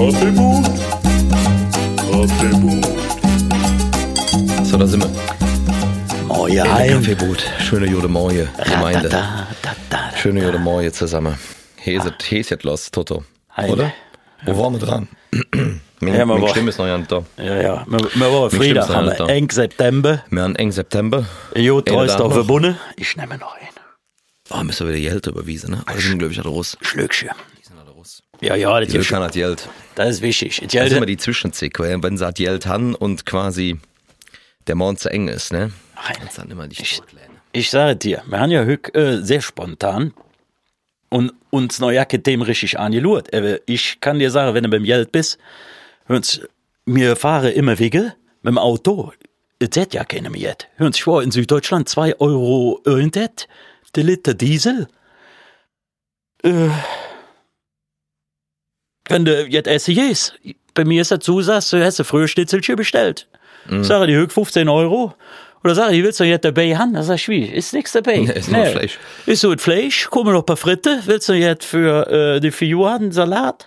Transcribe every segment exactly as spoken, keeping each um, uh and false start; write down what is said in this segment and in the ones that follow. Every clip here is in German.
Kaffeemut. Kaffeemut. So, da sind wir. Moje In heim. der Kaffeeboot. Schöne Jude Moje, Gemeinde. Da, da, da, da. Schöne Jude Moje zusammen. Hier ist hier ist jetzt los, Toto. Heim. Oder? Wo waren wir dran? Mein, Ja, man mein war- Stimme ist noch nicht da. Ja, ja. Wir, wir waren stimmt's Freitag, noch haben nicht wir da. eng September. Wir haben eng September. Jo, Einer dreist da auf noch. verbunden. Ich nehme noch einen. Oh, müssen wir wieder Geld überwiesen, ne? Aber die sind, glaube ich, alle Russ. Schlückchen. Die sind alle Russ. Ja, ja, das Die will ist, keiner das Geld. das ist wichtig. Das Das ist immer Geld, die Zwischenzick, weil wenn sie das Geld haben und quasi der Mond zu eng ist, ne? Nein. Das dann immer nicht Ich- zurücklehnen. ich sage dir, wir haben ja heute äh, sehr spontan und uns noch ja kein Thema richtig angeschaut. Aber ich kann dir sagen, wenn du beim Geld bist, hörst, wir fahren immer Wege mit dem Auto. Es hat ja keine mehr jetzt. Hörst, ich war in Süddeutschland zwei Euro irgendetwas, der Liter Diesel. Äh, wenn du jetzt essen gehst, bei mir ist der Zusatz, du hast ein Frühstitzelchen bestellt. Mhm. Sag ich, die höchst fünfzehn Euro. Oder sag ich, willst du jetzt dabei haben? Dann sag ich, wie, ist nichts dabei. Nee, ist nur Fleisch. Ist so ein Fleisch, kommen noch ein paar Fritte. Willst du jetzt für äh, die Figur einen Salat?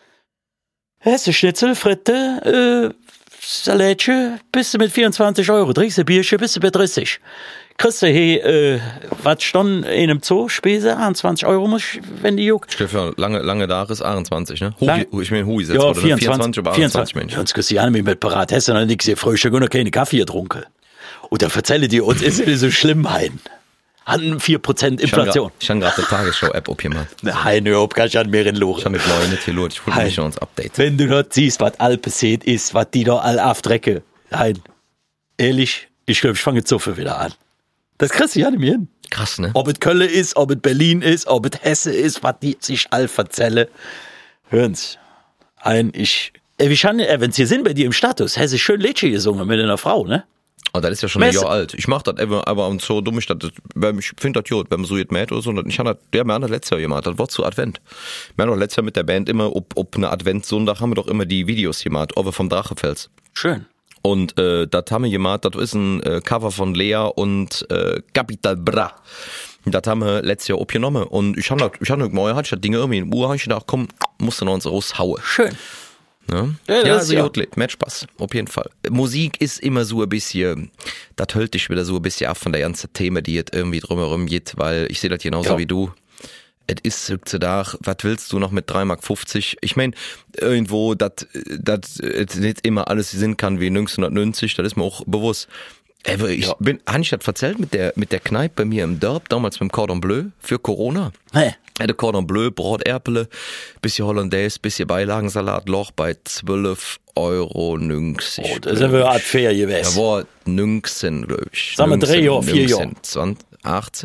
Hast du Schnitzel, Fritte, äh, Salatchen, bist du mit vierundzwanzig Euro. Trinkst du ein Bierchen, bist du bei dreißig. Kriegst du hier, äh, was stand in einem Zoo, Spese, einundzwanzig Euro, muss ich, wenn die juckt. Stefan, lange, lange da ist achtundzwanzig, ne? Lang- Hui, ich meine Hui, setzt Ja, wurde, ne? vierundzwanzig, vierundzwanzig oder achtundzwanzig Menschen. Sonst kriegst du ja nicht mehr mit parat. Hast du noch nichts gefrühstückt und noch keine Kaffee getrunken. Und da erzähle die uns, ist nicht so schlimm, Hein. Hatten vier Prozent Inflation. Ich habe gerade die Tagesschau-App abgemacht. Nein, überhaupt kann ich an mehr in Ich Loren. habe mit Leuten nicht hier los. Ich wollte Hey. mich noch ins Update. Wenn du dort siehst, was all passiert ist, was die da all aufdrecken. Nein, ehrlich, ich glaube, ich fange Zuffe wieder an. Das kriegst du ja nicht mehr hin. Krass, ne? Ob es Köln ist, ob es Berlin ist, ob es Hesse ist, was die sich all erzählen. Hören's. Ein, ich, äh, wie schon, äh, wenn's hier sind bei dir im Status, hast du schön Lädchen gesungen mit einer Frau, ne? Und das ist ja schon ein Messe. Jahr alt. Ich mach das aber, aber und so dumm, ich, das, weil ich finde das gut, wenn man so jetzt mäht oder so. Ich habe das, ja, wir haben das letztes Jahr gemacht, das war zu Advent. Wir haben doch letztes Jahr mit der Band immer, ob, ob eine Adventssonntag haben wir doch immer die Videos gemacht, ob wir vom Drachefels. Schön. Und äh, das haben wir gemacht, das ist ein äh, Cover von Lea und äh, Capital Bra. Das haben wir letztes Jahr aufgenommen. Und ich habe ich hab morgen hatte ich das Ding irgendwie in Uhr, hab ich gedacht, komm, musst du noch uns raushauen. Schön. Ne? Ja, Ja, das also ist ja- gut, Lied, macht Spaß, auf jeden Fall. Musik ist immer so ein bisschen, das hält dich wieder so ein bisschen ab von der ganzen Thema, die jetzt irgendwie drumherum geht, weil ich sehe das genauso Ja. wie du. Es ist heutzutage, was willst du noch mit drei Mark fünfzig? Ich mein, irgendwo, dass das nicht immer alles Sinn kann wie neunzehnhundertneunzig, das ist mir auch bewusst. Aber ich Ja. bin, habe ich das erzählt mit der, mit der Kneipe bei mir im Dorf, damals mit dem Cordon Bleu für Corona? Nee. Ja, der Cordon Bleu, Broterpele, bisschen Hollandaise, bisschen Beilagensalat, Loch bei zwölf Euro neunzig. Oh, das ist aber eine Art fair Ja, gewesen. war neunzehn, glaube ich. Sagen wir drei neunzehn, Jahre, vier neunzehn, Jahre. zwanzig, achtzehn,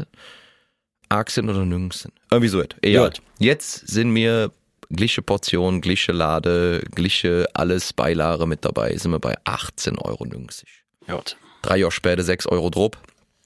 achtzehn oder neunzehn. Irgendwie so etwas. Ja. Gut. Jetzt sind mir gleiche Portion, gleiche Lade, gleiche alles Beilage mit dabei, sind wir bei achtzehn Euro neunzig. Gut. Drei Jahre später sechs Euro drauf.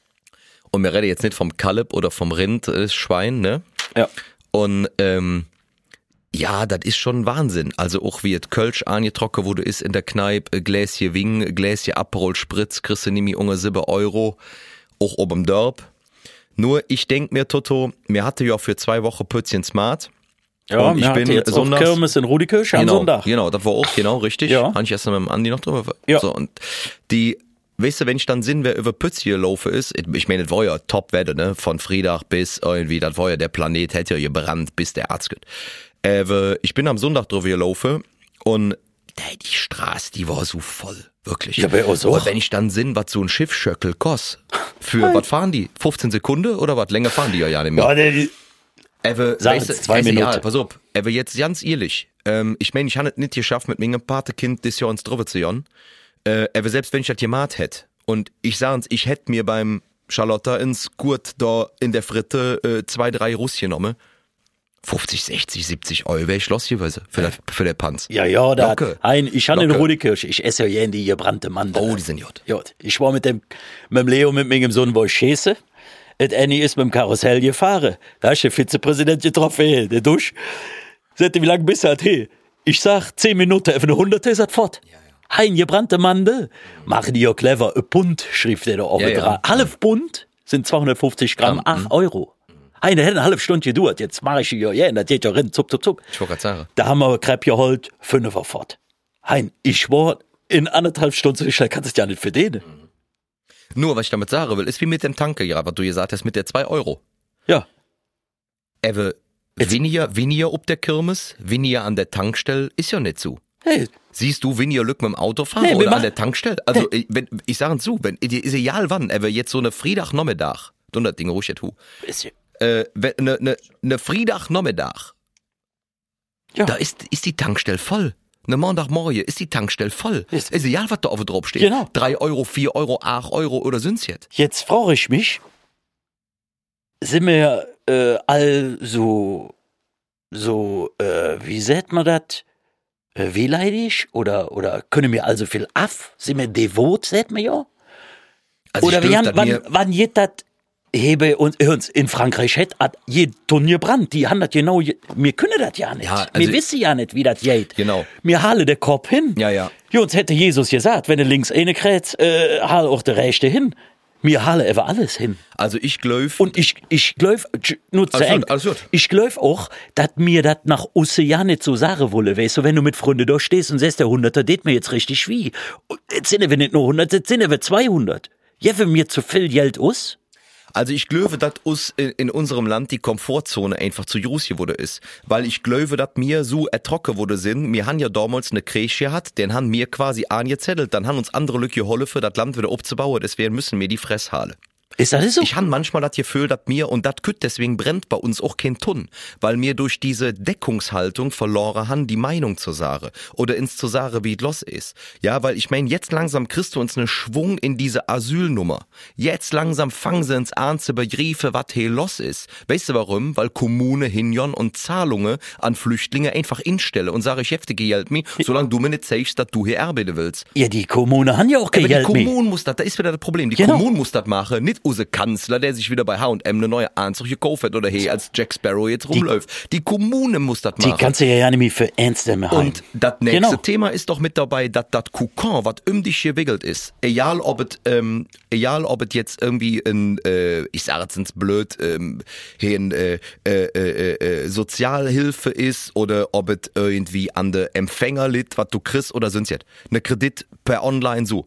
Und wir reden jetzt nicht vom Kalb oder vom Rind, das Schwein, ne? Ja. Und ähm, ja, das ist schon Wahnsinn. Also auch wie es Kölsch angetrocken, wo du ist in der Kneipe, ein Gläschen Wing, ein Gläschen Aperol Spritz, kriegst du nämlich unter sieben Euro, auch oben im Dorf. Nur ich denk mir, Toto, mir hatte ja für zwei Wochen Pützchen Smart. Ja, Und ich wir bin hatten jetzt auch sonntags- Kirmes in Rudikirch am Genau, Sonntag. genau, das war auch genau richtig. Ja. Habe ich erst mit dem Andi noch drüber. Ja. So, und die, weißt du, wenn ich dann Sinn, wer über Pützchen laufe ist, ich meine, das war ja Top-Wetter, ne, von Freitag bis irgendwie, das war ja der Planet, hätte ja gebrannt, bis der Arzt geht. Äh, ich bin am Sonntag drüber gelaufen und ey, die Straße, die war so voll, wirklich. Ja, bei uns auch. Und wenn ich dann Sinn, was so ein Schiffschöckel kostet, für, was fahren die? fünfzehn Sekunden oder was? Länger fahren die ja ja nicht mehr. Ja, der, Ewe, Sag weißt du, jetzt zwei ist egal, Minuten. pass auf, Ewe, jetzt ganz ehrlich, ähm, ich meine, ich habe es nicht geschafft, mit meinem Patekind das Jahr ins drüber zu jahren. Äh, Ewe, selbst wenn ich das gemacht hätte und ich sage uns, ich hätte mir beim Charlotta ins Gurt da in der Fritte äh, zwei, drei Russ genommen, fünfzig, sechzig, siebzig Euro wäre ich los gewesen für, der, für der Panz. ja, ja, da Locke. ein, ich habe in Locke. Rudikirch, ich esse ja jeden die gebrannte Mandel. Oh, die sind gut. Gut. Ich war mit dem, mit dem Leo, mit meinem Sohn, wo ich schieße. Et Annie ist mit dem Karussell gefahren. Da ist der Vizepräsident getroffen, der Dusch. Sagte, wie lange bist du halt hier? Ich sag, zehn Minuten, auf eine Hunderte ist das fort. Ein gebrannte Mandel. Machen die ja clever. Ein Pund, schrieb der da oben Ja, ja. dran. Halb Pund sind zweihundertfünfzig Gramm, Gramm, acht Euro. Eine hätte eine halbe Stunde gedauert, jetzt mache ich ja, ja, das geht ja rein, zuck, zuck, zuck. Ich wollte gerade sagen. Da haben wir Crepe geholt, fünfer fort. Hein, ich war in anderthalb Stunden, so schnell kannst du es ja nicht verdienen. Nur, was ich damit sagen will, ist wie mit dem Tanke, ja, was du gesagt hast, mit der zwei Euro. Ja. Ewe, weniger, weniger ob der Kirmes, weniger an der Tankstelle, ist ja nicht so. Hey. Siehst du weniger Lück mit dem Auto fahren Nee, wir oder mach- an der Tankstelle? Also, Hey. ich, wenn, ich sage zu, wenn, ist egal wann, ewe, jetzt so eine Freitagnachmittag, hundert Dinge ruhig tu, Bisschen. äh, wenn, ne, ne, ne Freitagnachmittag, Ja. da ist, ist die Tankstelle voll. Ne Montagmorgen ist die Tankstelle voll. Ist- Ist egal, was da auf drauf steht. Genau. Drei Euro, vier Euro, acht Euro oder sind's jetzt? Jetzt frage ich mich, sind wir äh, all so, so, äh, wie sagt man das, äh, wehleidig oder, oder können wir also viel af? Sind wir devot, sagt man ja? Also Oder ich wir glaub, haben, dass wann, mir- wann geht das, hebe uns, uns in Frankreich hat, hat je Turnier Brand, die haben das genau, je- wir können das ja nicht. Ja, also- wir wissen ja nicht, wie das geht. Genau. Wir halen den Kopf hin. Ja, ja. Ja, uns hätte Jesus gesagt, wenn du links eine kräht, äh, hal auch der rechte hin. Wir halen einfach alles hin. Also ich glaube, Und ich, ich glaub, nur zu Alles gut, eng. alles gut. Ich glaub auch, dass mir das nach Usse ja nicht so sagen wolle, weißt du, wenn du mit Freunden da stehst und sagst, der Hunderter, det mir jetzt richtig wie. Und jetzt sind wir nicht nur hundert, jetzt sind wir zweihundert. Ja, für mir zu viel Geld aus. Also ich glaube, dass uns in, in unserem Land die Komfortzone einfach zu groß geworden ist. Weil ich glaube, dass mir so ertrocken wurde sind. Wir haben ja damals eine Krieg gehabt, den haben wir quasi angezettelt. Dann haben uns andere Lücke geholfen, das Land wieder aufzubauen. Deswegen müssen wir die Fresshalle. Ist das so? Ich han manchmal das Gefühl, dass mir, und das kütt, deswegen brennt bei uns auch kein Ton, weil mir durch diese Deckungshaltung verloren han, die Meinung zur Sache oder ins zur Sache, wie es los ist. Ja, weil ich mein, jetzt langsam kriegst du uns einen Schwung in diese Asylnummer. Jetzt langsam fangen sie uns an zu begreifen, was hier los ist. Weißt du warum? Weil Kommune hinjon und Zahlungen an Flüchtlinge einfach instelle und sage, ich heftige Geld mir, solange du mir nicht sagst, dass du hier arbeiten willst. Ja, die Kommune haben ja auch kein Aber die Geld mehr. Kommune muss das, da ist wieder das Problem. Die Genau. Kommune muss das machen, nicht unser Kanzler, der sich wieder bei H und M eine neue Anzug gekauft hat oder hey, als Jack Sparrow jetzt rumläuft. Die Kommune muss das Die machen. kannst du ja ja nicht mehr für ernst nehmen. Und das nächste Genau. Thema ist doch mit dabei, dass das Kokon, was um dich gewickelt ist, egal ob es, ähm, egal ob es jetzt irgendwie ein, äh, ich sage jetzt ins blöd, ähm, hier ein, äh, äh, äh, äh, Sozialhilfe ist oder ob es irgendwie an der Empfänger liegt, was du kriegst oder sonst jetzt. Eine Kredit per Online so.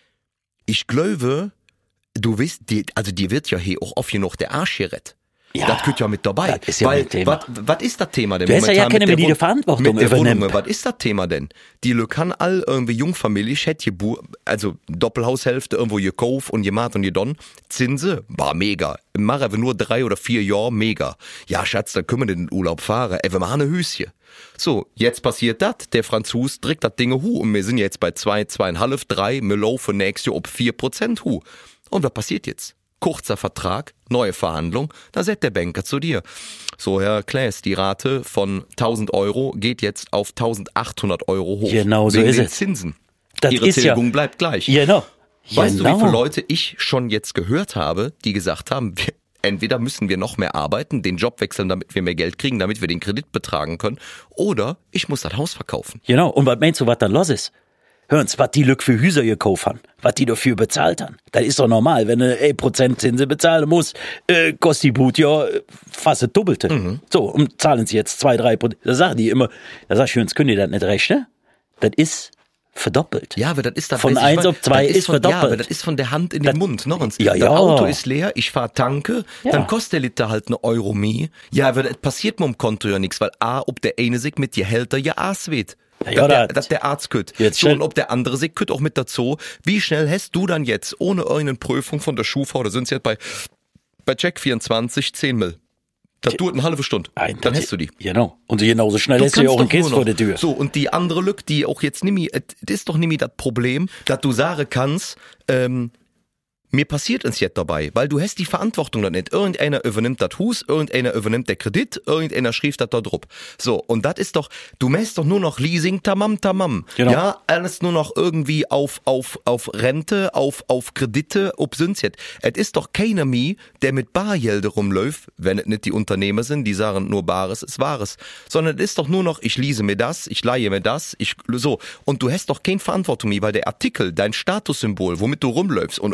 Ich glaube, du weißt, die, also dir wird ja hier auch oft genug der Arsch gerettet. Ja, das gehört ja mit dabei. das ist ja Weil, mein Thema. was ist das Thema denn Du hast ja momentan keine mit der mehr, die die Wohn- Verantwortung mit der übernimmt. Wohnung? Was ist das Thema denn? Die Lücke kann all irgendwie Jungfamilie, hätte gebu- also Doppelhaushälfte irgendwo gekauft und gemacht und gedon. Zinse war mega. Machen wir nur drei oder vier Jahre mega. Ja, Schatz, dann können wir in den Urlaub fahren. Ey, wir machen eine Höschen. So, jetzt passiert das. Der Franzos trägt das Ding hu und wir sind jetzt bei zwei, zweieinhalb, drei. Wir laufen nächstes Jahr ob vier Prozent hu. Und was passiert jetzt? Kurzer Vertrag, neue Verhandlung, da sagt der Banker zu dir. So, Herr Klaes, die Rate von tausend Euro geht jetzt auf eintausendachthundert Euro hoch. Genau so Wegen ist den es. Zinsen. Das Ihre ist ja- Tilgung bleibt gleich. Genau. Weißt genau. du, wie viele Leute ich schon jetzt gehört habe, die gesagt haben, wir, entweder müssen wir noch mehr arbeiten, den Job wechseln, damit wir mehr Geld kriegen, damit wir den Kredit betragen können, oder ich muss das Haus verkaufen. Genau. Und was meinst du, was da los ist? Hören's, was die Lück für Hüser gekauft haben, was die dafür bezahlt haben. Das ist doch normal, wenn du ein Prozent Zinse bezahlen musst, äh, kostet die Boot ja äh, fast das Doppelte. Mhm. So, und zahlen sie jetzt zwei, drei Prozent. Da sagen die immer, da sag ich, Hören's, können die das nicht rechnen? Das ist verdoppelt. Ja, aber das ist das Von weiß ich, eins weil- auf zwei das ist von, Ja, verdoppelt. aber das ist von der Hand in den Mund. Noch eins. Ja, das ja. Auto ist leer, ich fahr tanke, Ja. dann kostet der Liter halt eine Euro mehr. Ja, aber das passiert mir am Konto ja nichts, weil A, ob der eine sich mit dir hält, der ja Aas weht. Ja, ja, dass, der, das- dass der Arzt kütt. Jetzt So, schnell- und ob der andere sich kütt auch mit dazu. Wie schnell hast du dann jetzt, ohne irgendeine Prüfung von der Schufa, oder sind jetzt bei, bei Check vierundzwanzig, zehn Mill. Das dauert eine halbe Stunde. Nein, Dann das- hast du die. Genau. Und genauso schnell Du hast du ja kannst auch einen doch nur Kiss noch- vor der Tür. So, und die andere Lücke, die auch jetzt nimmi, es ist doch nimmi das Problem, dass du sagen kannst, ähm, mir passiert uns jetzt dabei, weil du hast die Verantwortung da nicht. Irgendeiner übernimmt das Hus, irgendeiner übernimmt der Kredit, irgendeiner schrieb das da drauf. So, und das ist doch, du machst doch nur noch Leasing, tamam, tamam. Genau. Ja, alles nur noch irgendwie auf, auf, auf Rente, auf, auf Kredite, ob sind's jetzt. Es ist doch keiner mehr, der mit Bargelde rumläuft, wenn es nicht die Unternehmer sind, die sagen, nur Bares ist Wahres. Sondern es ist doch nur noch, ich lease mir das, ich leihe mir das, ich, so. Und du hast doch keine Verantwortung mehr, weil der Artikel, dein Statussymbol, womit du rumläufst, und irgendwann gut das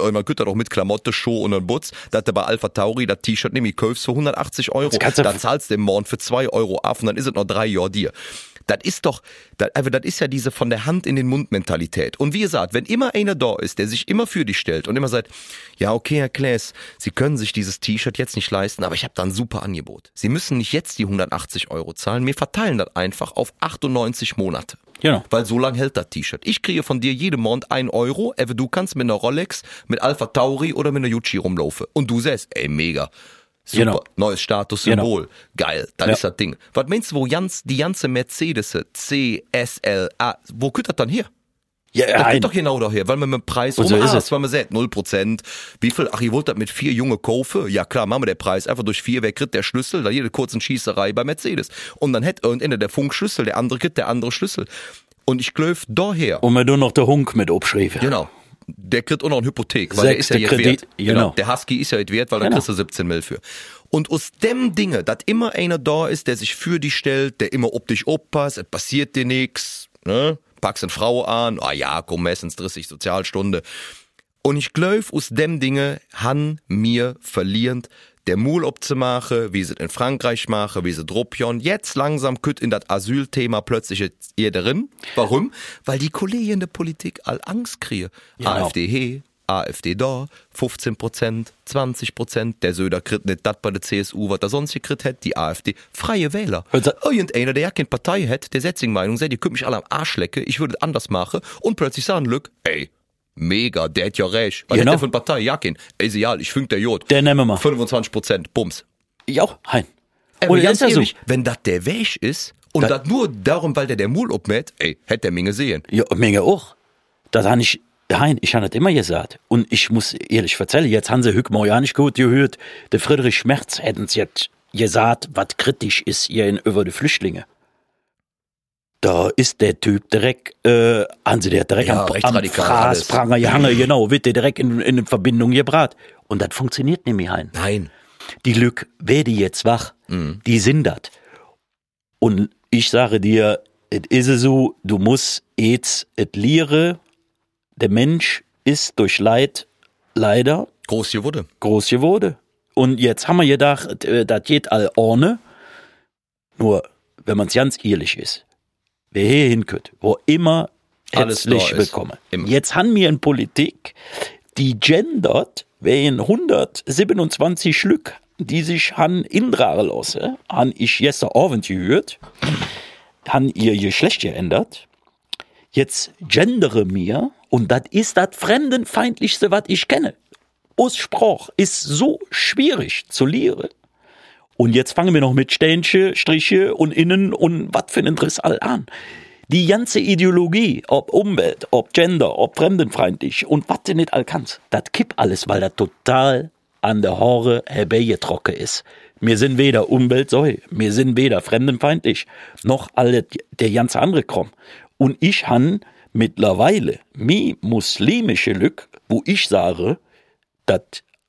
auch mit Klamotte, Schuhe und ein Butz, dass du bei Alpha Tauri das T-Shirt nämlich kaufst für hundertachtzig Euro. Dann zahlst du im Morgen für zwei Euro ab und dann ist es noch drei Jahre dir. Das ist doch, das, also das ist ja diese von der Hand in den Mund Mentalität. Und wie gesagt, wenn immer einer da ist, der sich immer für dich stellt und immer sagt, ja okay, Herr Klaes, Sie können sich dieses T-Shirt jetzt nicht leisten, aber ich habe da ein super Angebot. Sie müssen nicht jetzt die hundertachtzig Euro zahlen, wir verteilen das einfach auf achtundneunzig Monate. Genau. Weil so lang hält das T-Shirt. Ich kriege von dir jeden Monat ein Euro, aber du kannst mit einer Rolex, mit Alpha Tauri oder mit einer Gucci rumlaufen. Und du sagst, ey mega. Super, genau. Neues Statussymbol, genau. Geil, das ja. ist das Ding. Was meinst du, wo ganz, die ganze Mercedes, C, S, L, A, wo kommt das dann her? Ja, das ein. geht doch genau daher, weil man mit dem Preis so rum, ist ah, es. weil man sagt, null Prozent, wie viel, ach, ihr wollt das mit vier junge kaufen? Ja klar, machen wir den Preis einfach durch vier, wer kriegt der Schlüssel, da jede kurzen Schießerei bei Mercedes. Und dann hätte irgendeiner der Funkschlüssel, der andere kriegt der andere Schlüssel. Und ich glaube daher. Und wir nur noch der Hunk mit abschreiben. Genau. Der kriegt auch noch eine Hypothek, weil Sechs, der ist ja der jetzt Kredit, wert. genau. Genau. Der Husky ist ja jetzt wert, weil genau. dann kriegst du siebzehn Mil für. Und aus dem Dinge, dass immer einer da ist, der sich für dich stellt, der immer ob dich aufpasst, es passiert dir nichts, ne? Packst eine Frau an, ah ja, komm, meistens dreißig Sozialstunde. Und ich glaube, aus dem Dinge han mir verlierend der Mul abzumachen, wie sie in Frankreich machen, wie sie Dropion. Jetzt langsam kütt in das Asylthema plötzlich ihr drin. Warum? Weil die Kollegen in der Politik all Angst kriegen. Genau. AfD he, AfD da, fünfzehn Prozent, zwanzig Prozent, der Söder kriegt nicht das bei der C S U, was er sonst gekriegt hätte, die AfD. Freie Wähler. Also, irgendeiner, der ja keine Partei hat, der setzt die Meinung, sagt, ihr könnt mich alle am Arsch lecken, ich würde es anders machen und plötzlich sagen, Lück, ey, mega, der hat ja recht. Was genau. hat der von Partei? Ja, kein. Egal, ich finde der Jod. Der nehmen wir mal. fünfundzwanzig Prozent, Bums. Ja, hein. Aber ganz ja ehrlich, so. Wenn das der Weg ist und das nur darum, weil der der Mul abmäht, ey, hätte der Menge sehen. Ja, Menge auch. Das habe ich, hein, ich habe das immer gesagt. Und ich muss ehrlich erzählen, jetzt haben sie Hückmau ja nicht gut gehört, der Friedrich Schmerz hätten sie jetzt gesagt, was kritisch ist hier in, über die Flüchtlinge. Da ist der Typ direkt, äh, haben sie der direkt ja, am, am Fraßpranger gehangen, genau, wird der direkt in, in Verbindung gebracht. Und das funktioniert nämlich ein. Nein. Die Lück, wer die jetzt wach, mhm. die sind das. Und ich sage dir, es ist so, du musst jetzt et liere, der Mensch ist durch Leid leider groß geworden. Groß geworden. Und jetzt haben wir gedacht, das geht all ohne. Nur, wenn man es ganz ehrlich ist, wer hier hinkommt, wo immer herzlich willkommen. Jetzt haben wir in Politik, die gendert, wer in hundertsiebenundzwanzig Schlück, die sich han indrare lassen, han ich jester Abend gehört, han ihr Geschlecht geändert. Jetzt gendere mir, und das ist das Fremdenfeindlichste, was ich kenne. Aussprache ist so schwierig zu lehren. Und jetzt fangen wir noch mit Sternchen, Striche und Innen und was für ein Interesse all an. Die ganze Ideologie, ob Umwelt, ob Gender, ob fremdenfeindlich und was du nicht all kannst, das kippt alles, weil das total an der Haare herbeigetrocken ist. Wir sind weder Umweltsäu, wir sind weder fremdenfeindlich, noch alle der ganze andere Kram. Und ich han mittlerweile mi muslimische Lück, wo ich sage, dass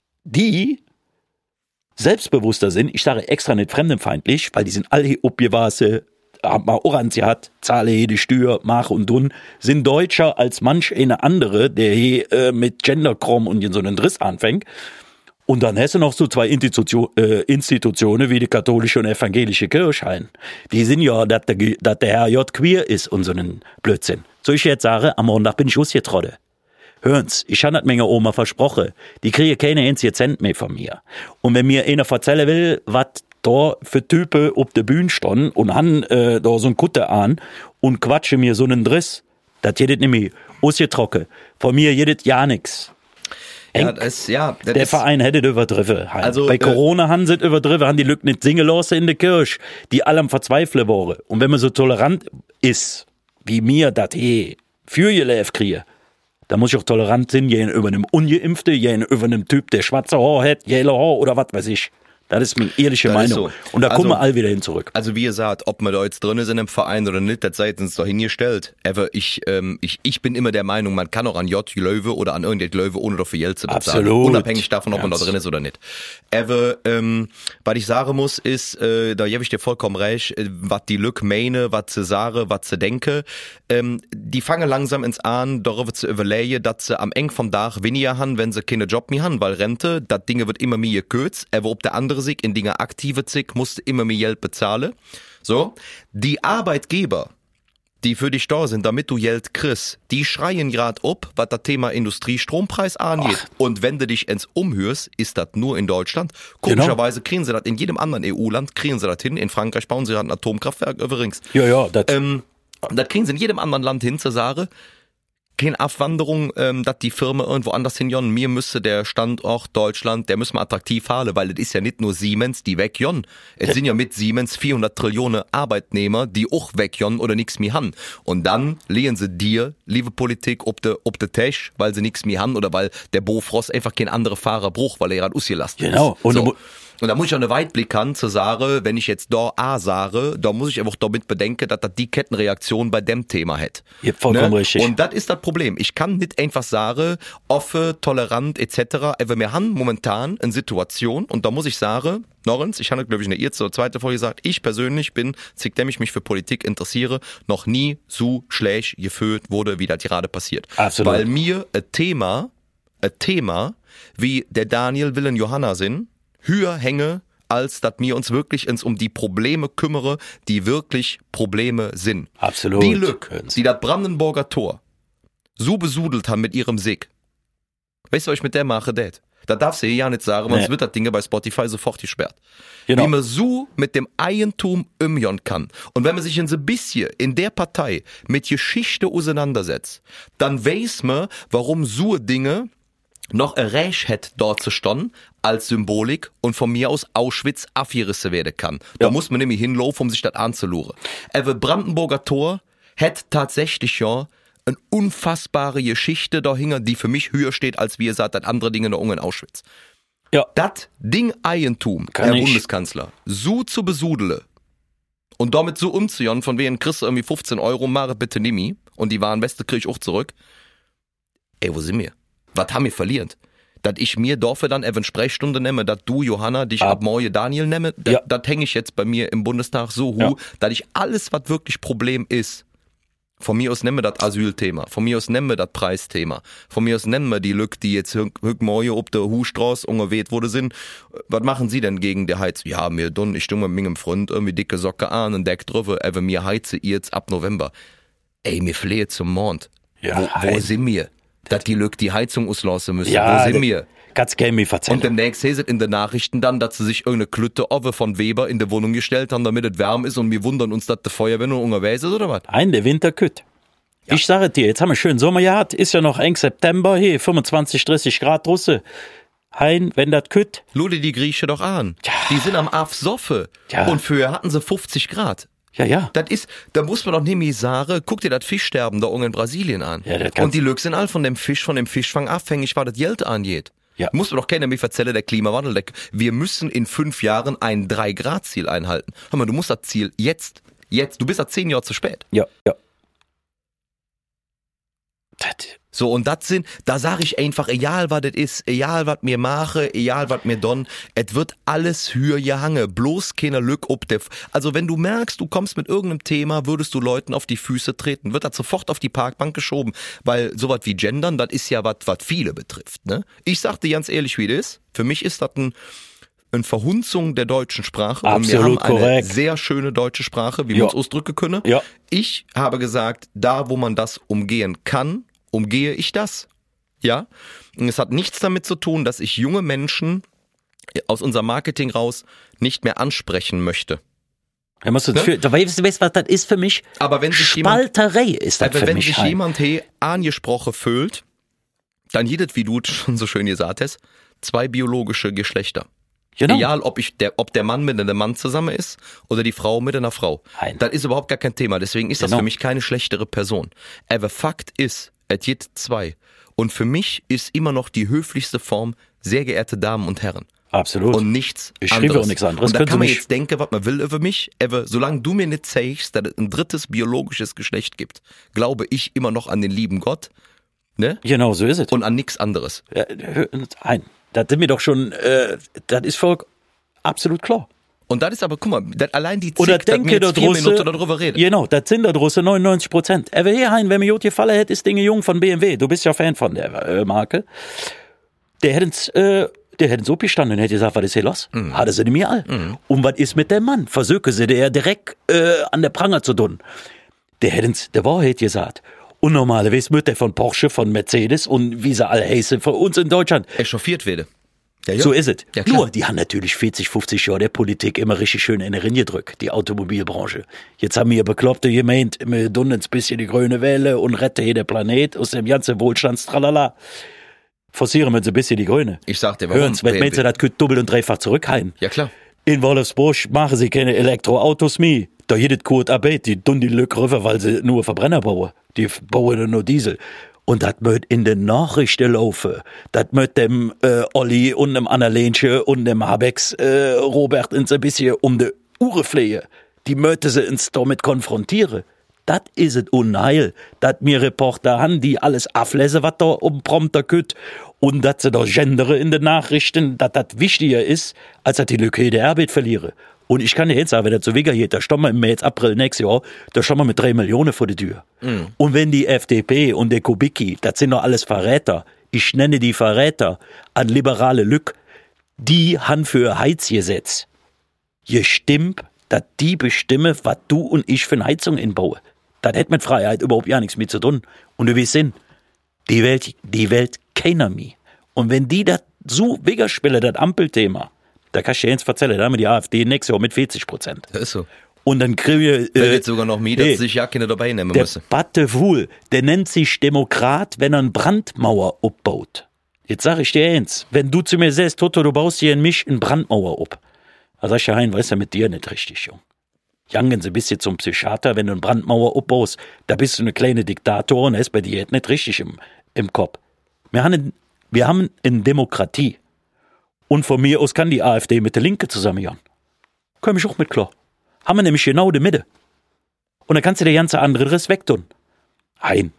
die selbstbewusster sind, ich sage extra nicht fremdenfeindlich, weil die sind alle objewasse, haben mal Orange hat, zahle jede Steuer, mach und dun, sind deutscher als manch eine andere, der hier äh, mit Genderkram und in so einen Driss anfängt. Und dann hast du noch so zwei Institution, äh, Institutionen wie die katholische und evangelische Kirche. Die sind ja, dass der, dass der Herr J queer ist und so einen Blödsinn. Soll ich jetzt sagen, am Montag bin ich ausgetrotten. Hören's, ich habe das meiner Oma versprochen. Die kriege keine einzige Cent mehr von mir. Und wenn mir einer erzählen will, was da für Typen auf der Bühne stehen und han äh, da so ein Kutte an und quatsche mir so einen Driss, das jedet nämlich ausgetrocken. Von mir jedet ja nix. Ja, das, ja, das der ist, Verein hätte überdriffen. Also, bei äh, Corona haben sie überdriffen, haben die Leute nicht singen lassen in der Kirche, die alle am Verzweifeln waren. Und wenn man so tolerant ist, wie mir das hier für ihr Leben kriege, da muss ich auch tolerant sein, jeden über einem Ungeimpfte, jeden über einem Typ, der schwarze Haar hat, yellow Haar oder was weiß ich. Das ist meine ehrliche Das Meinung. ist so. Und da Also- kommen wir all wieder hin zurück. Also wie ihr sagt, ob wir da jetzt drin sind im Verein oder nicht, das seid uns doch hingestellt. Aber ich, ähm, ich, ich bin immer der Meinung, man kann auch an J. Löwe oder an irgendein Löwe ohne dafür Geld zu bezahlen. Absolut. Unabhängig davon, ob man da Ganz. drin ist oder nicht. Aber ähm, was ich sagen muss, ist, äh, da gebe ich dir vollkommen recht, äh, was die Lück meine, was sie sagen, was sie denken. Ähm, die fangen langsam ins an, darüber zu überlegen, dass sie am eng vom Tag weniger haben, wenn sie keine Job mehr haben, weil Rente, das Dinge wird immer mehr gekürzt. Aber ob der andere sich in Dinge aktive Zick musste immer mehr Geld bezahlen. So, die Arbeitgeber, die für dich da sind, damit du Geld kriegst, die schreien grad ob, was das Thema Industriestrompreis angeht. Ach. Und wenn du dich ins Umhörst, ist das nur in Deutschland. Komischerweise kriegen sie das in jedem anderen E U-Land, kriegen sie das hin. In Frankreich bauen sie gerade ein Atomkraftwerk übrigens. Ja, ja, das, Ähm, das kriegen sie in jedem anderen Land hin, zu sagen, keine Abwanderung, ähm, dass die Firma irgendwo anders hinjonnen. Mir müsste der Standort Deutschland, der müssen wir attraktiv halten, weil es ist ja nicht nur Siemens, die wegjonnen. Es Ja. sind ja mit Siemens vierhundert Trillionen Arbeitnehmer, die auch wegjonnen oder nichts mehr haben. Und dann lehnen sie dir, liebe Politik, ob de, ob de Tisch, weil sie nichts mehr haben oder weil der Bofrost einfach kein anderer Fahrer braucht, weil er gerade ausgelastet Genau. ist. Und du so. mu- Und da muss ich auch eine Weitblick haben, zu sagen, wenn ich jetzt da A sage, da muss ich einfach damit bedenken, dass das die Kettenreaktion bei dem Thema hat. Ja, vollkommen richtig. Und das ist das Problem. Ich kann nicht einfach sagen, offen, tolerant et cetera. Aber wir haben momentan eine Situation, und da muss ich sagen, Lorenz, ich habe, glaube ich, in der ersten oder zweiten Folge gesagt, ich persönlich bin, seitdem ich mich für Politik interessiere, noch nie so schlecht gefühlt wurde, wie das gerade passiert. Absolut. Weil mir ein Thema, ein Thema, wie der Daniel Willen Johanna sind, höher hänge, als dass wir uns wirklich uns um die Probleme kümmere, die wirklich Probleme sind. Absolut. Die Lück, die das Brandenburger Tor so besudelt haben mit ihrem Sieg. Weißt du, was ich mit der mache, Dad? Da darfst du ja nicht sagen, sonst Nee. wird das Ding bei Spotify sofort gesperrt. Genau. Wie man so mit dem Eigentum umgehen kann. Und wenn man sich in so ein bisschen in der Partei mit Geschichte auseinandersetzt, dann weiß man, warum so Dinge noch ein Recht hat, dort zu stehen, als Symbolik und von mir aus Auschwitz abgerissen werden kann. Da Ja. muss man nämlich hinlaufen, um sich das anzuluren. Aber Brandenburger Tor hat tatsächlich ja eine unfassbare Geschichte dahinter, die für mich höher steht, als wie ihr sagt, das andere Dinge noch in Auschwitz. Ja. Das Ding Eigentum, Kann Herr ich- Bundeskanzler, so zu besudele und damit so umzujagen, von wegen kriegst du irgendwie fünfzehn Euro, mach bitte nimmi, und die waren beste krieg ich auch zurück. Ey, wo sind wir? Was haben wir verliert? Dass ich mir dafür dann eben Sprechstunde nehme, dass du, Johanna, dich Ah. ab morgen Daniel nehme, das, Ja. das hänge ich jetzt bei mir im Bundestag so hu, Ja. dass ich alles, was wirklich Problem ist, von mir aus nehme das Asylthema, von mir aus nehme das Preisthema, von mir aus nehme die Lücke, die jetzt heute morgen ob der Hustraß ungeweht wurde sind. Was machen Sie denn gegen die Heiz? Ja, mir dun, ich stimme mit meinem Freund irgendwie dicke Socke an und Deck drüber, aber mir heize ihr jetzt ab November. Ey, mir flehe zum Mond. Ja, wo, wo hein. sind wir? Dass die Lücke die Heizung auslassen müssen. Ja, wo sind das- wir? Ganz gerne mir Und verzeihen. demnächst ist es in den Nachrichten dann, dass sie sich irgendeine Klütte Ove von Weber in der Wohnung gestellt haben, damit es warm ist und wir wundern uns, dass die Feuerwehr nur unterwegs ist, oder was? Ein, der Winter kütt. Ich sage dir, jetzt haben wir schön Sommer gehabt, ist ja noch eng September, hier fünfundzwanzig, dreißig Grad Russe. Hein, wenn das kütt. Ludi die Grieche doch an. Die sind am Afsoffe. Ja. Und früher hatten sie fünfzig Grad. Ja, ja. Das ist, da muss man doch nämlich sagen, guck dir das Fischsterben da unten in Brasilien an. Ja, das kannst- und die Lüge sind all von dem Fisch, von dem Fischfang abhängig, was das Geld angeht. Ja. Muss man doch keiner mehr erzählen, der Klimawandel. Der, wir müssen in fünf Jahren ein drei Grad Ziel einhalten. Hör mal, du musst das Ziel jetzt, jetzt, du bist da zehn Jahre zu spät. Ja, ja. Das, So, und das sind, da sage ich einfach, egal was das ist, egal was mir mache, egal was mir don, es wird alles höher gehangen, bloß keine Lück ob der, also wenn du merkst, du kommst mit irgendeinem Thema, würdest du Leuten auf die Füße treten, wird das sofort auf die Parkbank geschoben, weil sowas wie Gendern, das ist ja was, was viele betrifft, ne? Ich sag dir ganz ehrlich, wie das ist, für mich ist das ein, eine Verhunzung der deutschen Sprache. Und wir haben Absolut eine korrekt. sehr schöne deutsche Sprache, wie Ja. wir uns ausdrücken können. Ja. Ich habe gesagt, da wo man das umgehen kann, umgehe ich das. Ja? Und es hat nichts damit zu tun, dass ich junge Menschen aus unserem Marketing raus nicht mehr ansprechen möchte. da musst du, Ne? für, da weißt du, weißt, was das ist für mich? Aber wenn sich jemand, Spalterei ist das aber für wenn mich. sich Hein. jemand hey, angesprochen fühlt, dann jedes, wie du schon so schön gesagt hast, zwei biologische Geschlechter. Genau. Egal, ob ich der, ob der Mann mit einem Mann zusammen ist oder die Frau mit einer Frau. Nein. Das ist überhaupt gar kein Thema. Deswegen ist das Genau. für mich keine schlechtere Person. Aber Fakt ist, es gibt zwei. Und für mich ist immer noch die höflichste Form, sehr geehrte Damen und Herren. Absolut. Und nichts ich anderes. Ich schreibe auch nichts anderes. Und da Können kann man Sie mich- jetzt denken, was man will über mich, aber solange du mir nicht zeigst, dass es ein drittes biologisches Geschlecht gibt, glaube ich immer noch an den lieben Gott, ne? Genau, so ist es. Und an nichts anderes. Ja, hör- Nein, das sind wir doch schon, äh, das ist voll absolut klar. Und das ist aber, guck mal, das allein die Oder Zick, dass wir denke jetzt da vier draussen, Minuten darüber reden. genau, das sind da draussen neunundneunzig Prozent. Aber hier, Hein, wenn mir gut gefallen hätte, ist Dinge Jung von B M W. Du bist ja Fan von der äh, Marke. Der hätte uns, äh, der hätte so gestanden und hätte gesagt, was ist hier los? Mhm. Hatte sie nicht mehr all. Mhm. Und was ist mit dem Mann? Versuche sie der direkt äh, an der Pranger zu tun. Der hätte uns der Wahrheit gesagt. Und normalerweise wird der von Porsche, von Mercedes und wie sie alle heißen, von uns in Deutschland. Echauffiert werde. Ja, ja. So ist es. Ja, klar. Nur, die haben natürlich vierzig, fünfzig Jahre der Politik immer richtig schön in den Ring gedrückt, die Automobilbranche. Jetzt haben wir Bekloppte gemeint, wir tun uns ein bisschen die grüne Welle und retten hier den Planet aus dem ganzen Wohlstandstralala. Forcieren wir uns ein bisschen die Grüne. Ich sag dir, warum? Hören Sie, wenn B M W. Sie das könnt doppelt und dreifach zurückhalten. Ja, klar. In Wolfsburg machen sie keine Elektroautos mehr. Da jedes Kurt Arbeit, die tun die Lück rüber, weil sie nur Verbrenner bauen. Die bauen nur Diesel. Und das möcht in den Nachrichten laufen. Das möcht dem äh, Olli und dem Annalensche und dem Habecks äh, Robert ins ein bisschen um die Uhr flehe. Die möchte sie uns damit konfrontieren. Das is es Unheil. Das mir Reporter han, die alles aflesen, was da um Prompter kütt. Und dass sie da gendere in den Nachrichten, dass das wichtiger ist, als dass die Lücke der Arbeit verliere. Und ich kann dir jetzt sagen, wenn das so weniger geht, da stehen wir im März, April nächstes Jahr, da stehen wir mit drei Millionen vor der Tür. Mm. Und wenn die F D P und der Kubicki, das sind doch alles Verräter, ich nenne die Verräter an liberale Lück, die han für Heizgesetz gestimmt, dass die bestimmen, was du und ich für eine Heizung inbaue. Das hat mit Freiheit überhaupt ja nichts mit zu tun. Und du weißt Sinn, die Welt, die Welt keiner mehr. Und wenn die das so wegspielen, das Ampelthema, da kannst du dir jetzt erzählen, da haben wir die AfD nächstes Jahr mit vierzig Prozent. Das ist so. Und dann kriegen wir... Äh, äh, jetzt sogar noch mehr, dass nee, sich ja keine dabei nehmen der müssen. Battewohl, der nennt sich Demokrat, wenn er eine Brandmauer abbaut. Jetzt sag ich dir eins, wenn du zu mir sagst, Toto, du baust hier in mich eine Brandmauer ab. Da sag ich ja, Hein, weißt du, mit dir nicht richtig, Jung. Jangen sie bist jetzt zum Psychiater, wenn du eine Brandmauer abbaust, da bist du eine kleine Diktator und das ist bei dir nicht richtig im, im Kopf. Wir haben, wir haben eine Demokratie. Und von mir aus kann die AfD mit der Linke zusammenjagen. Komm ich auch mit klar. Haben wir nämlich genau die Mitte. Und dann kannst du der ganze andere Rest wegtun. Hein.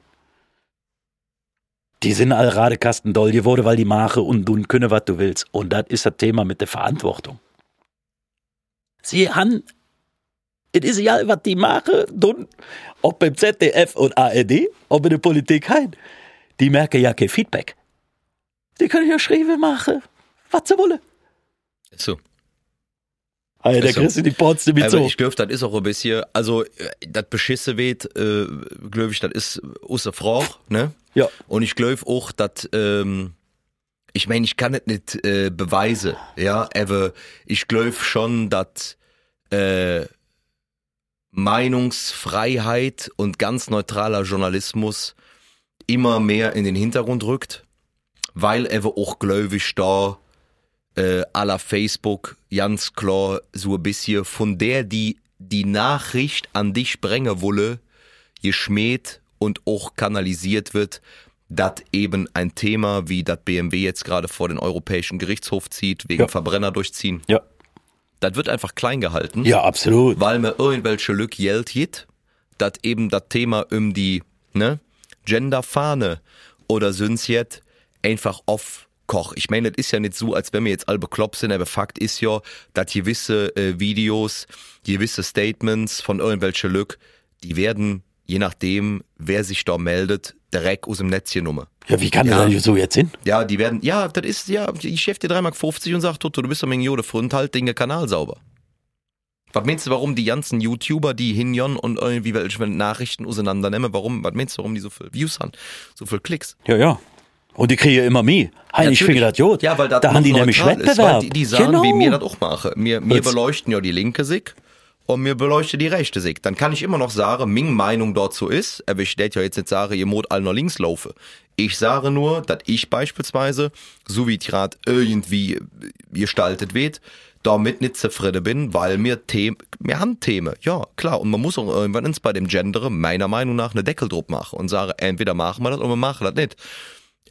Die sind all Radekasten doll geworden, weil die machen und tun können, was du willst. Und das ist das Thema mit der Verantwortung. Sie haben, es ist egal, was die machen, tun, ob beim Z D F und A R D, ob in der Politik hein. Die merken ja kein Feedback. Die können ja schreiben machen, was sie wollen. So. Hey, der so. kriegst du die Porze mit Aber so. ich glaube, das ist auch ein bisschen, also, das Beschisse wird, äh, glaube ich, das ist außer Frage, ne? Ja. Und ich glaube auch, dass, ähm, ich meine, ich kann es nicht äh, beweisen, ja, aber ich glaube schon, dass äh, Meinungsfreiheit und ganz neutraler Journalismus immer mehr in den Hintergrund rückt, weil er auch, glaube ich, da äh, à la Facebook ganz klar so ein bisschen von der, die die Nachricht an dich bringen wolle, geschmäht und auch kanalisiert wird, dass eben ein Thema, wie das B M W jetzt gerade vor den Europäischen Gerichtshof zieht, wegen Ja. Verbrenner durchziehen, Ja. das wird einfach klein gehalten, Ja, absolut. weil mir irgendwelche Lück Geld gibt, dass eben das Thema um die ne, Genderfahne oder sonst jetzt einfach off koch. Ich meine, das ist ja nicht so, als wenn wir jetzt alle bekloppt sind, aber Fakt ist ja, dass gewisse äh, Videos, gewisse Statements von irgendwelchen Lück, die werden, je nachdem, wer sich da meldet, direkt aus dem Netz genommen. Ja, wie kann Ja. das denn so jetzt hin? Ja, die werden, ja, das ist, ja, ich chef dir drei Mark fünfzig und sag, Toto, du bist doch mein Jode Front, halt den Kanal sauber. Was meinst du, warum die ganzen YouTuber, die hinjon und irgendwie welche Nachrichten auseinandernehmen, warum, was meinst du, warum die so viel Views haben, so viel Klicks? Ja, ja. Und die kriegen immer mehr. Hein, ich finde das gut. Ja, weil das da haben die noch nämlich neutral ist, Wettbewerb. weil Die, die sagen, genau. wie mir das auch mache. Wir, wir Jetzt- beleuchten ja die linke Sicht und wir beleuchten die rechte Sicht. Dann kann ich immer noch sagen, meine Meinung dort so ist, aber ich werde ja jetzt nicht sagen, ihr Mod all nach links laufe. Ich sage nur, dass ich beispielsweise, so wie gerade irgendwie gestaltet wird, damit nicht zufrieden bin, weil mir Themen, mir haben Themen, ja, klar. Und man muss auch irgendwann ins bei dem Gender meiner Meinung nach eine Deckel drauf machen und sagen, entweder machen wir das oder wir machen das nicht.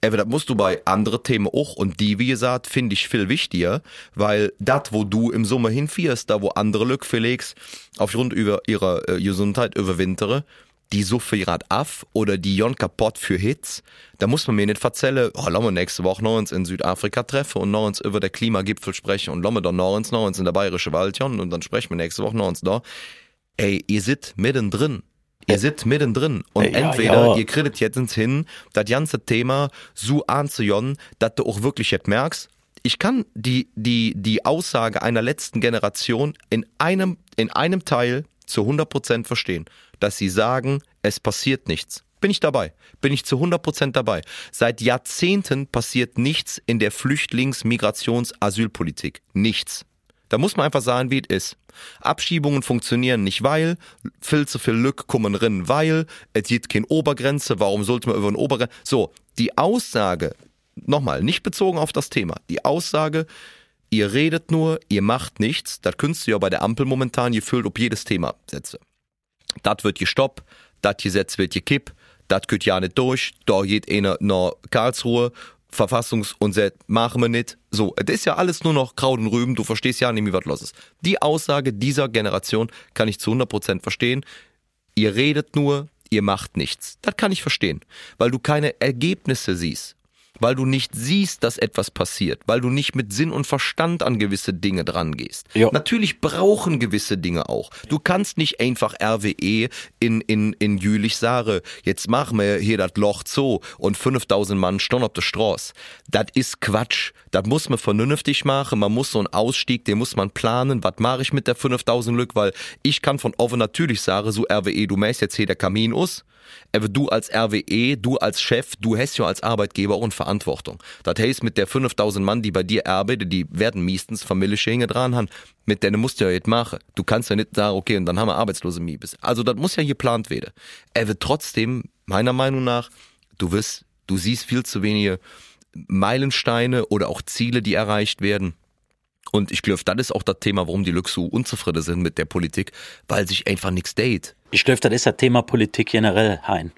Aber das musst du bei anderen Themen auch. Und die, wie gesagt, finde ich viel wichtiger, weil das, wo du im Sommer hinfährst, da wo andere Leute vielleicht aufgrund über ihrer äh, Gesundheit überwintere, die so viel Rad af oder die Jon kaputt für Hits, da muss man mir nicht erzählen, oh, lassen wir nächste Woche noch uns in Südafrika treffen und noch uns über den Klimagipfel sprechen und lassen wir dann noch uns, noch uns in der Bayerische Wald, Jon, und dann sprechen wir nächste Woche noch uns da. Ey, ihr seid mittendrin. Ihr sitzt mittendrin und ja, entweder ja. ihr kriegt jetzt hin, das ganze Thema so anzujonnen, dass du auch wirklich jetzt merkst, ich kann die, die, die Aussage einer letzten Generation in einem, in einem Teil zu hundert Prozent verstehen, dass sie sagen, es passiert nichts. Bin ich dabei. Bin ich zu hundert Prozent dabei. Seit Jahrzehnten passiert nichts in der Flüchtlings-, Migrations-, Asylpolitik. Nichts. Da muss man einfach sagen, wie es ist. Abschiebungen funktionieren nicht, weil viel zu viel Lück kommen rein, weil es gibt keine Obergrenze, warum sollte man über eine Obergrenze... So, die Aussage, nochmal, nicht bezogen auf das Thema, die Aussage, ihr redet nur, ihr macht nichts, das könntest du ja bei der Ampel momentan gefüllt auf jedes Thema setzen. Das wird gestoppt, das Gesetz wird gekippt, das geht ja nicht durch, da geht einer nach Karlsruhe, Verfassungs- und Set machen wir nicht. So, das ist ja alles nur noch Kraut und Rüben, du verstehst ja nicht, wie was los ist. Die Aussage dieser Generation kann ich zu hundert Prozent verstehen. Ihr redet nur, ihr macht nichts. Das kann ich verstehen, weil du keine Ergebnisse siehst. Weil du nicht siehst, dass etwas passiert, weil du nicht mit Sinn und Verstand an gewisse Dinge dran gehst. Jo. Natürlich brauchen gewisse Dinge auch. Du kannst nicht einfach R W E in, in, in Jülich sagen, jetzt machen wir hier das Loch zu und fünftausend Mann stehen auf der Straße. Das ist Quatsch. Das muss man vernünftig machen. Man muss so einen Ausstieg, den muss man planen. Was mache ich mit der fünftausend Lück? Weil ich kann von offen natürlich sagen, so R W E, du mähst jetzt hier der Kamin aus. Aber du als R W E, du als Chef, du hast ja als Arbeitgeber auch eine Verantwortung. Das heißt, mit der fünftausend Mann, die bei dir arbeiten, die werden meistens Familienschinge dran haben. Mit denen musst du ja jetzt machen. Du kannst ja nicht sagen, okay, und dann haben wir Arbeitslose Miebes. Also das muss ja geplant werden. Aber trotzdem, meiner Meinung nach, du wirst, du siehst viel zu wenige Meilensteine oder auch Ziele, die erreicht werden. Und ich glaube, das ist auch das Thema, warum die Leute so unzufrieden sind mit der Politik, weil sich einfach nichts date. Ich glaube, das ist das Thema Politik generell, Hein.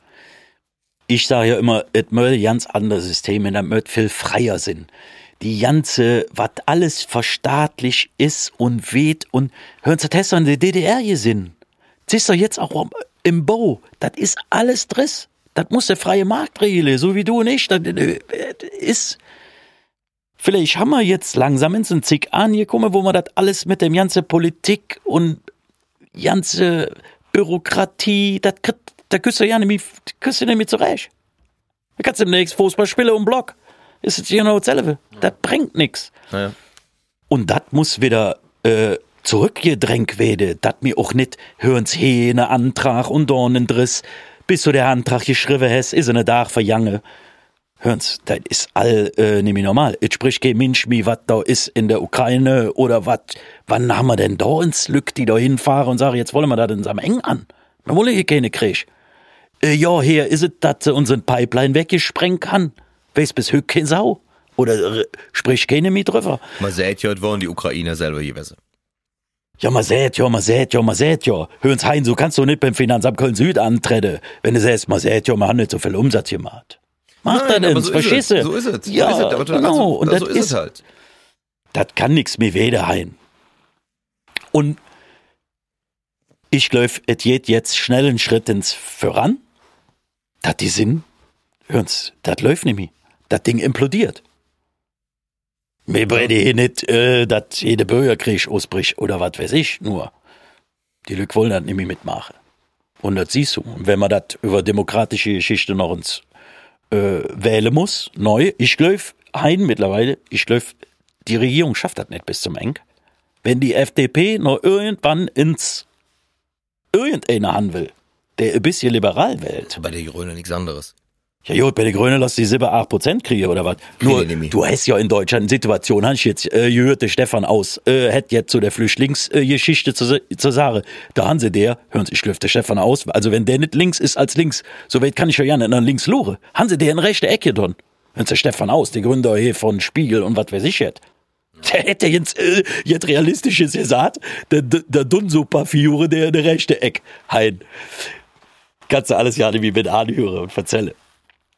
Ich sage ja immer, es möchte ein ganz anderes System, das möchte viel freier sein. Die ganze, was alles verstaatlich ist und weht und hören Sie das an die D D R hier sind. Siehst du jetzt auch im Bau, das ist alles Driss. Das muss der freie Markt regeln, so wie du und ich. Das ist... Vielleicht haben wir jetzt langsam in so ein Zick angekommen, wo man das alles mit dem ganzen Politik und ganze Bürokratie, das da kriegst du ja nicht mehr, kriegst du nicht mehr zurecht. Da kannst du demnächst Fußball spielen um Block. Ist es genau dasselbe. Das bringt nichts. Ja. Und das muss wieder äh, zurückgedrängt werden, dass mir auch nicht hören Sie einen Antrag und da einen Driss, bis du der Antrag geschrieben hast, ist er nicht da für Jange. Hören's, das ist all äh, nämlich normal. Ich sprich kein Mensch, wie was da ist in der Ukraine oder was. Wann haben wir denn da ins Lück, die da hinfahren und sagen, jetzt wollen wir da denn am eng an? Wir wollen hier keine Krieg. Äh, ja, hier ist es, dass sie unseren Pipeline weggesprengt kann. Weiß bis heute kein Sau. Oder äh, sprich keine mit drüber. Man sieht ja, wollen die Ukrainer selber gewesen. Ja, man sieht ja, man sieht ja, man sieht ja. Hören's, Hein, so kannst du nicht beim Finanzamt Köln-Süd antreten, wenn du sagst, man sieht ja, man hat nicht so viel Umsatz gemacht. Macht er denn? So Verstehst du? So ist es. Ja, so ist es. Genau. Also, und das so ist, ist es halt. Das kann nichts mehr werden, Hein. Und ich glaube, es geht jetzt schnell einen Schritt ins Voran. Das die sind, hören's, das läuft nicht mehr. Das Ding implodiert. Wir brauchen hier nicht, äh, dass jeder Bürgerkrieg ausbricht oder was weiß ich, nur. Die Leute wollen das nicht mehr mitmachen. Und das siehst du. Und wenn man das über demokratische Geschichte noch ins Äh, wählen muss, neu. Ich glaube, Hein mittlerweile, ich glaube, die Regierung schafft das nicht bis zum Eng. Wenn die F D P noch irgendwann ins irgendeiner Hand will, der ein bisschen liberal wählt. Bei der Grünen nichts anderes. Ja gut, bei der Grünen lass die sieben, acht Prozent kriegen oder was. Nur, du hast ja in Deutschland eine Situation, hast jetzt äh, gehört, der Stefan aus, äh, hätte jetzt zu der Flüchtlingsgeschichte äh, zu, zu sagen, da haben sie der, hören Sie, ich löf der Stefan aus, also wenn der nicht links ist als links, so weit kann ich ja gerne nach links lore, haben sie der in rechte Ecke drin. Hören Sie, Stefan aus, der Gründer hier von Spiegel und was weiß ich jetzt. Der hätte jetzt, äh, jetzt realistisches gesagt, der, der, der Dunsuper-Figur, der in der rechte Eck, Hein. Kannst du alles ja nicht wie mit anhören und erzählen.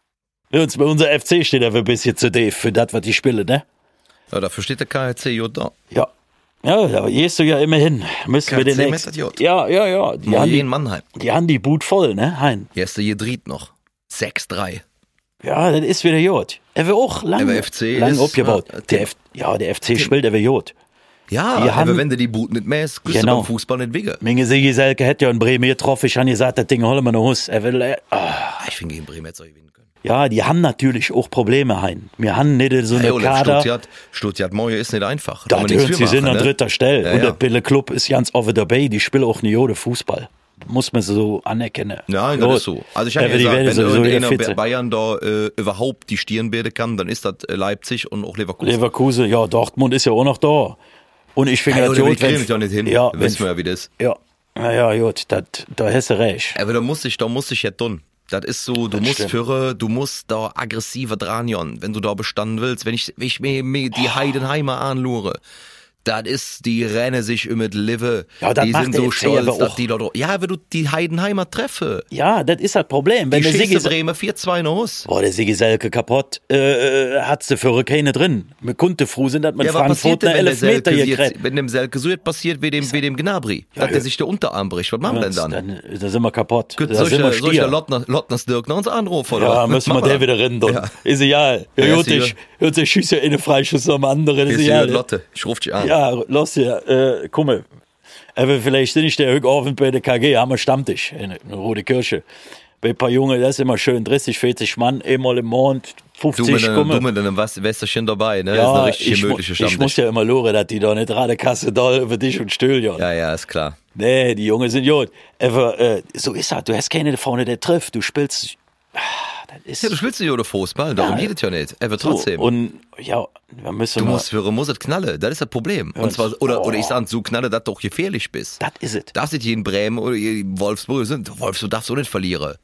Uns, unser F C steht aber ein bisschen zu doof für das, was die spielen, ne? Ja, dafür steht der K H C J da. Ja. Ja, aber gehst du ja immerhin. Müssen wir den K H C nächsten. mit Ja, ja, ja. Die haben Moje die, in Mannheim. die haben die Boot voll, ne, Hein? Erste Jedried noch. sechs drei. Ja, das ist wieder Jod. Er wird auch lang, Aber F C lang ist- abgebaut. ja, der F, ja, der F C spielt, er wird Jod. Ja, Die aber haben- wenn du die Boot nicht mäst, kriegst Genau. du beim Fußball nicht wege. Menge Sigi Selke hätte ja in Bremen getroffen. Ich habe gesagt, das Ding holen wir noch Hus. Er will, äh, ah. Ich finde, gegen Bremen hätte es gewinnen können. Ja, die haben natürlich auch Probleme, Hein. Wir haben nicht so eine Hey, Olaf, Kader. Stuttgart, Stuttgart Moje ist nicht einfach. Da Kann man nichts hört, für sie sind machen, an ne? dritter Stelle. Ja, Und ja. der Bille Club ist ganz offen dabei. Die spielen auch nicht ohne Fußball. Muss man so anerkennen. Nein, Jod. das ist so. Also ich habe Er ja wird die gesagt, Welt wenn sowieso irgendeiner der Fitze. bei Bayern da äh, überhaupt die Stirn bilden kann, dann ist das äh, Leipzig und auch Leverkusen. Leverkusen, ja, Dortmund ist ja auch noch da. Und ich finde Ja, das oder wir gut, wenn- kriegen es ja nicht hin. Ja, Wissen wir wenn, ja, wie das ist. ja, ja, ja, gut, das, da hast du recht. Aber da muss ich, da muss ich ja tun. Das ist so, du Das musst stimmt. führen, du musst da aggressiver dran, Jon, wenn du da bestanden willst. Wenn ich, wenn ich mir, mir die Heidenheimer anlure, das ist, die rennen sich über die Live. Ja, das die macht sind der so F C aber stolz, dass auch. die da, ja, wenn du die Heidenheimer treffe, Ja, das ist das Problem. Wenn die der Sigi schießt Bremer vier zwei noch aus. Boah, der Sigi Selke kaputt, äh, hat's de für keine drin. Wir konnten froh sind, dass man Ja, was Frankfurt passiert denn, eine wenn der Elfmeter Selke gekriegt. jetzt, wenn dem Selke so etwas passiert wie dem, wie dem Gnabry, dass der sich der Unterarm bricht? Was machen wir denn dann? Dann, da sind wir kaputt. Gut, Da sind wir solche, solche Stier. Lottner, Lottners Dirk noch uns anrufen, oder? Ja, was? müssen wir Machen der wieder rennen. Dann. Ja. Ist egal. Ja, Ja, hört sicher. sich, hört sich schießt ja eine Freischuss am anderen. Ist Ist egal. hier Lotte, ich ruf dich an. Ja, lass ja, äh, guck mal. Aber vielleicht sind ich der Rückabend bei der K G, haben wir Stammtisch in, in Rote Kirche. Bei ein paar Junge, das ist immer schön, dreißig, vierzig Mann, einmal im Monat, Du mit fünfzig, einem, guck mal. du mit einem Was- Wässerchen dabei, ne? Ja, das ist eine richtig ich, mu- gemütliche ich muss Stammtisch. ja immer loren, dass die da nicht Radekasse da über dich und Stöhljon. Ja, ja, ist klar. Nee, die Junge sind gut. Aber äh, so ist das. Du hast keine da vorne, der trifft. Du spielst. Ah, das ist Ja, du spielst nicht oder Fußball, darum Ja. geht es ja nicht. Aber so. trotzdem. Und ja, wir müssen du mal. musst für muss es knallen, das ist das Problem. Und zwar, oder, oder ich sag, so knallen, dass du auch gefährlich bist. Das ist es. Darfst nicht hier in Bremen oder hier in Wolfsburg sind. Wolfsburg darfst du nicht verlieren.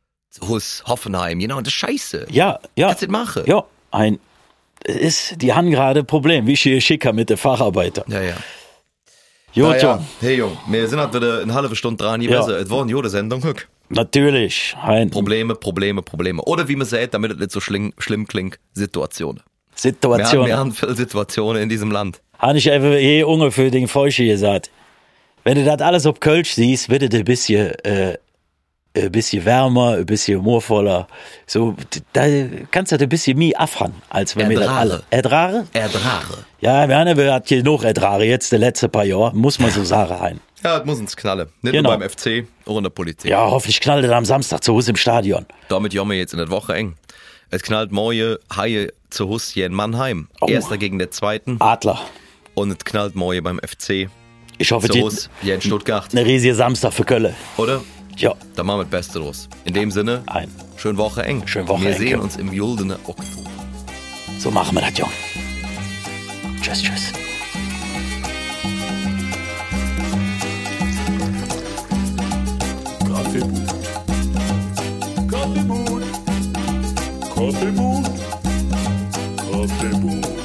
Hus, Hoffenheim, genau, das ist scheiße. Ja, ja. Kannst du nicht machen. Ja, ein. Es ist, die haben gerade ein Problem, wie ich hier schicker mit den Facharbeiter. Ja, ja. Gut, Na ja. Jung, Hey Jung, wir sind halt wieder eine halbe Stunde dran Ja. gewesen. Es war eine gute Sendung. Guck. natürlich. Ein Probleme, Probleme, Probleme. Oder wie man sagt, damit es nicht so schlimm, schlimm klingt, Situationen. Wir haben, Situation. wir haben viele Situationen in diesem Land. Habe ich einfach je ungefähr den Feuchte gesagt. Wenn du das alles auf Kölsch siehst, wird es ein bisschen, äh, ein bisschen wärmer, ein bisschen humorvoller. So, da kannst du das ein bisschen mehr abfahren, als wenn wir das Ertrage. alle. Ertrage? Ertrage. Ja, wir haben ja genug Ertrage jetzt, die letzten paar Jahre, muss man so sagen, Hein. Ja, das muss uns knallen. Nicht Genau. nur beim F C, auch in der Politik. Ja, hoffentlich knallt es am Samstag zu Hause im Stadion. Damit jammer jetzt in der Woche eng. Es knallt morgen Haie zu Hus hier in Mannheim. Oh. Erster gegen den zweiten. Adler. Und es knallt morgen beim F C Ich hoffe, zu die Hus hier in Stuttgart. eine riesige Samstag für Köln. Oder? Ja, Da machen wir das Beste draus. In dem Sinne, ein. schöne Woche eng. Schöne Woche Wir eng, sehen ja. uns im Juldene Oktober. So machen wir das, Jung. Tschüss, tschüss. Kaffeebuch. Kaffeebuch. Kaffeebuch. Kaffeebuch.